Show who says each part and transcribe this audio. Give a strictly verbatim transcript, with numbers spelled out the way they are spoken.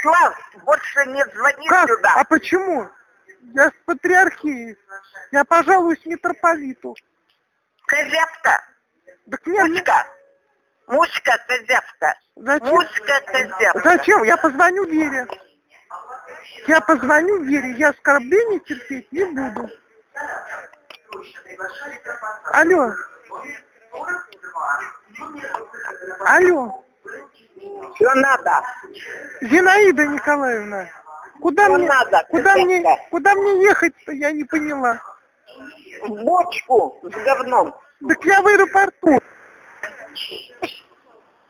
Speaker 1: Слав, больше не звони
Speaker 2: Как?
Speaker 1: сюда.
Speaker 2: А почему? Я с патриархией. Я пожалуюсь митрополиту.
Speaker 1: Козявка.
Speaker 2: Так нет,
Speaker 1: Муська. Муська, козявка.
Speaker 2: Зачем?
Speaker 1: Муська, козявка.
Speaker 2: Зачем? Я позвоню Вере. Я позвоню Вере. Я оскорблений терпеть не буду. Алло. Алло.
Speaker 1: Все надо.
Speaker 2: Зинаида Николаевна. Куда
Speaker 1: Что
Speaker 2: мне,
Speaker 1: надо,
Speaker 2: куда
Speaker 1: козявка?
Speaker 2: мне, куда мне ехать-то, я не поняла.
Speaker 1: В бочку с говном.
Speaker 2: Так я в аэропорту.